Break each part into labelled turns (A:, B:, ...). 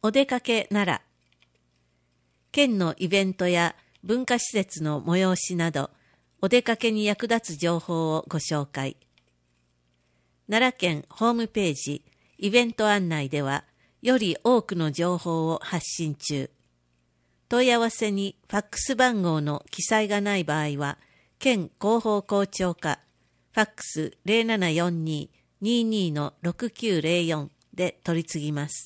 A: お出かけ奈良。県のイベントや文化施設の催しなど、お出かけに役立つ情報をご紹介。奈良県ホームページ、イベント案内では、より多くの情報を発信中。問い合わせにファックス番号の記載がない場合は、県広報校長課、ファックス 0742-22-6904 で取り次ぎます。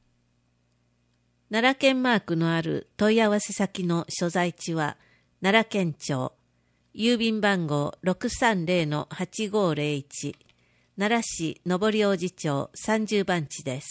A: 奈良県マークのある問い合わせ先の所在地は、奈良県庁、郵便番号 630-8501、奈良市上大路町30番地です。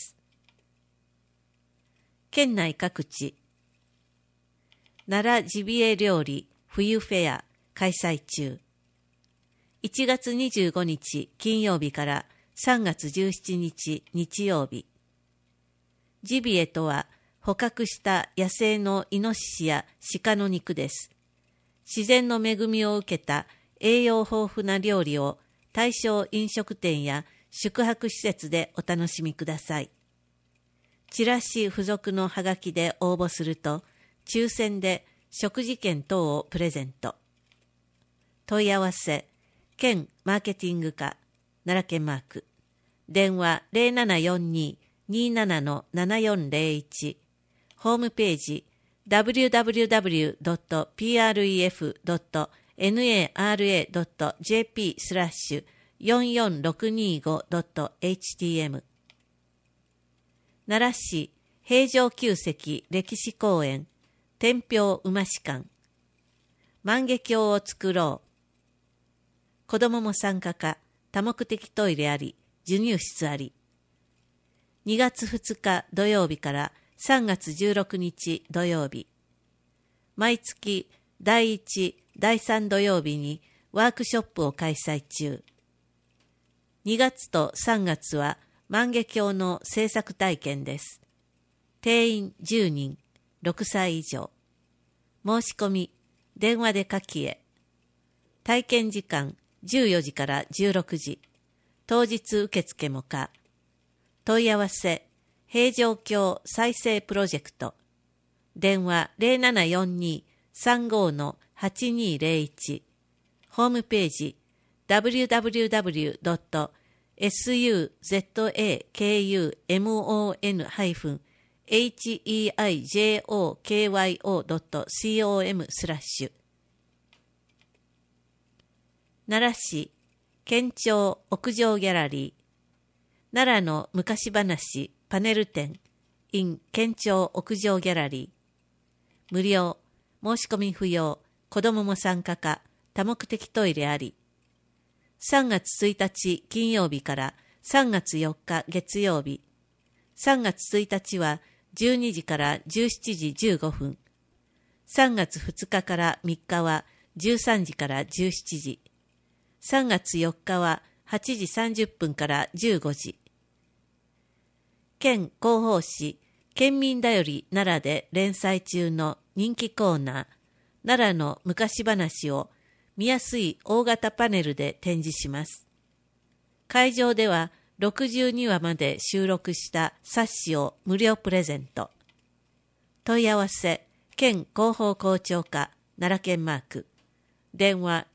A: 県内各地、奈良ジビエ料理冬フェア開催中。1月25日金曜日から3月17日日曜日。ジビエとは捕獲した野生のイノシシや鹿の肉です。自然の恵みを受けた栄養豊富な料理を対象飲食店や宿泊施設でお楽しみください。チラシ付属のハガキで応募すると、抽選で食事券等をプレゼント。問い合わせ、県マーケティング課、奈良県マーク。電話 0742-27-7401。ホームページ www.pref.nara.jp/44625.htm。 奈良市平城宮跡歴史公園天平馬士館。万華鏡を作ろう。子どもも参加か、多目的トイレあり、授乳室あり。2月2日土曜日から3月16日土曜日。毎月第1、第3土曜日にワークショップを開催中。2月と3月は万華鏡の制作体験です。定員10人、6歳以上。申し込み、電話で下記へ。体験時間14時から16時。当日受付も可。問い合わせ、平城京再生プロジェクト。電話 0742-35-8201。ホームページ www.suzamon-heijokyo.com/。奈良市県庁屋上ギャラリー。奈良の昔話パネル展 in 県庁屋上ギャラリー。無料、申し込み不要、子どもも参加か、多目的トイレあり。3月1日金曜日から3月4日月曜日。3月1日は12時から17時15分。3月2日から3日は13時から17時。3月4日は8時30分から15時。県広報誌、県民だより奈良で連載中の人気コーナー、奈良の昔話を見やすい大型パネルで展示します。会場では62話まで収録した冊子を無料プレゼント。問い合わせ、県広報校長課、奈良県マーク。電話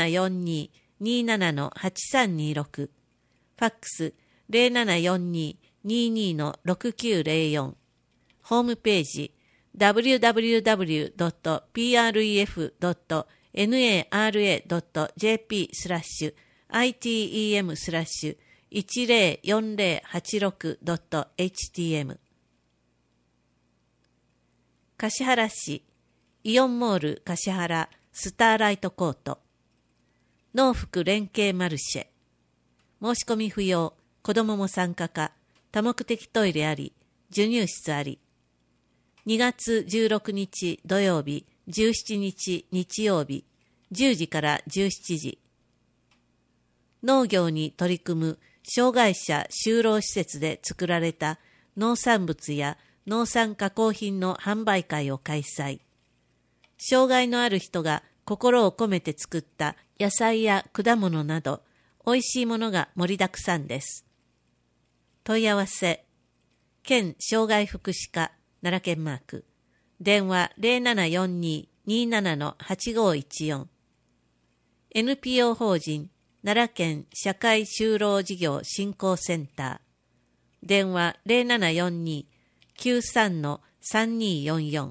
A: 0742-27-8326。ファックス 0742-22-6904。ホームページ www.pref.nara.jp/item/104086.htm。 橿原市イオンモール橿原スターライトコート。農福連携マルシェ。申し込み不要、子どもも参加か、多目的トイレあり、授乳室あり。2月16日土曜日、17日日曜日、10時から17時。農業に取り組む障害者就労施設で作られた農産物や農産加工品の販売会を開催。障害のある人が心を込めて作った野菜や果物など、美味しいものが盛りだくさんです。問い合わせ、 県障害福祉課奈良県マーク、電話 0742-27-8514、NPO 法人奈良県社会就労事業振興センター、電話 0742-93-3244、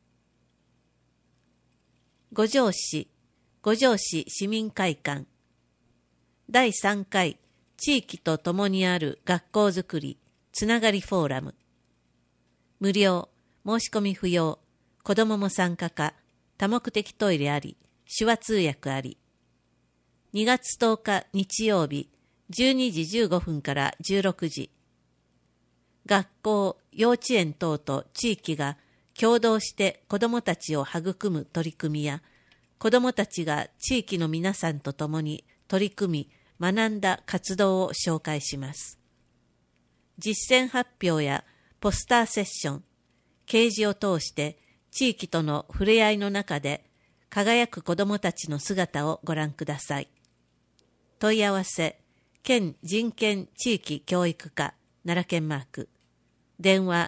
A: 五條市市民会館、第3回地域とともにある学校づくりつながりフォーラム、無料、申し込み不要、子どもも参加可、多目的トイレあり、手話通訳あり。2月10日日曜日、12時15分から16時。学校、幼稚園等と地域が共同して子どもたちを育む取り組みや、子どもたちが地域の皆さんと共に取り組み、学んだ活動を紹介します。実践発表やポスターセッション、掲示を通して地域との触れ合いの中で輝く子どもたちの姿をご覧ください。問い合わせ、県人権地域教育課奈良県マーク、電話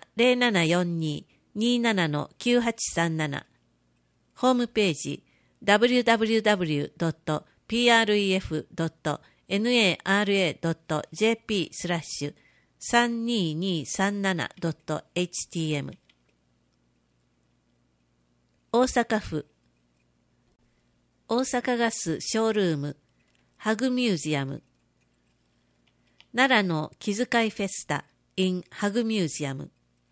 A: 0742-27-9837、ホームページ www.pref.nara.jp/32237.htm、大阪府大阪ガスショールームハグミュージアム、奈良の気遣いフェスタ in ハグミュージアム、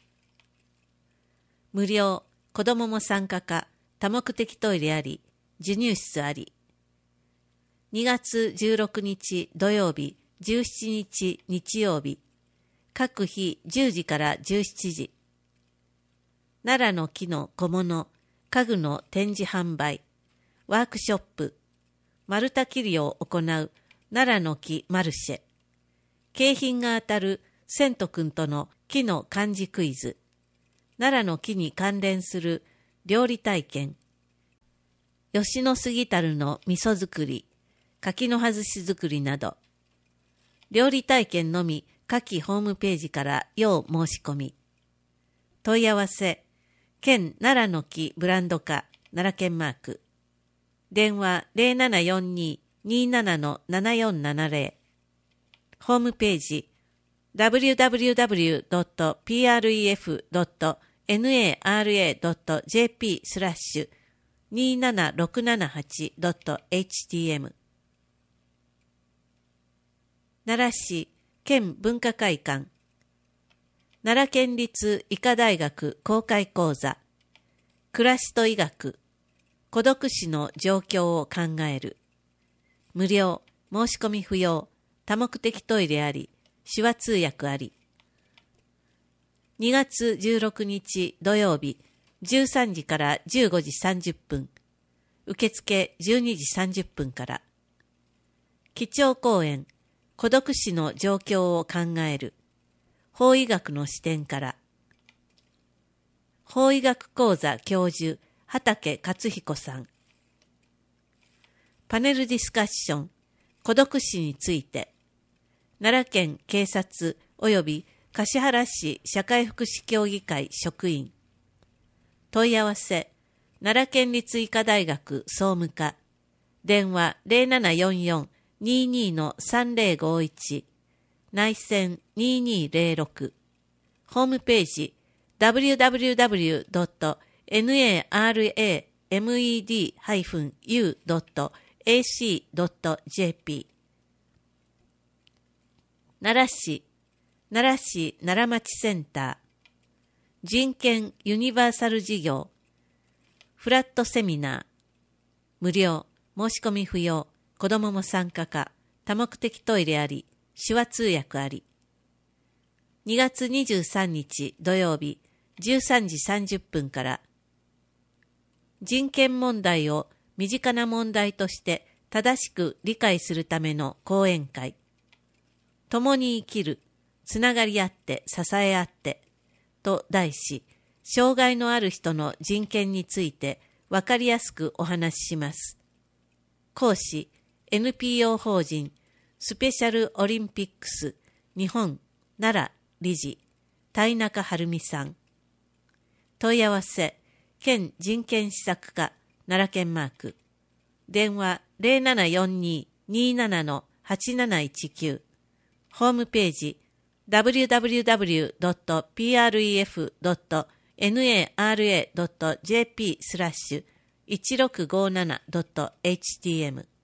A: 無料、子どもも参加可、多目的トイレあり、授乳室あり。2月16日土曜日、17日日曜日、各日10時から17時。奈良の木の小物、家具の展示販売、ワークショップ、丸太切りを行う奈良の木マルシェ、景品が当たる千斗くんとの木の漢字クイズ、奈良の木に関連する料理体験、吉野杉樽の味噌作り、柿の外し作りなど、料理体験のみ下記ホームページから要申し込み。問い合わせ、県奈良の木ブランド課奈良県マーク、電話 0742-27-7470、ホームページ www.pref.nara.jp/27678.htm、 奈良市県文化会館、奈良県立医科大学公開講座、暮らしと医学、孤独死の状況を考える、無料、申し込み不要、多目的トイレあり、手話通訳あり。2月16日土曜日、13時から15時30分、受付12時30分から。基調講演、孤独死の状況を考える、法医学の視点から。法医学講座教授、畠勝彦さん。パネルディスカッション、孤独死について、奈良県警察及び橿原市社会福祉協議会職員。問い合わせ、奈良県立医科大学総務課、電話 0744-22-3051、内線2206、ホームページ www.med-u.ac.jp、 奈良市奈良町センター、人権ユニバーサル事業、フラットセミナー、無料、申し込み不要、子どもも参加可、多目的トイレあり、手話通訳あり。2月23日土曜日、13時30分から、人権問題を身近な問題として正しく理解するための講演会、共に生きる、つながり合って支え合ってと題し、障害のある人の人権について分かりやすくお話しします。講師、NPO 法人スペシャルオリンピックス日本奈良理事、 田井中晴美さん。問い合わせ、県人権施策課、奈良県マーク。電話0742-27-8719。ホームページ、www.pref.nara.jp/1657.htm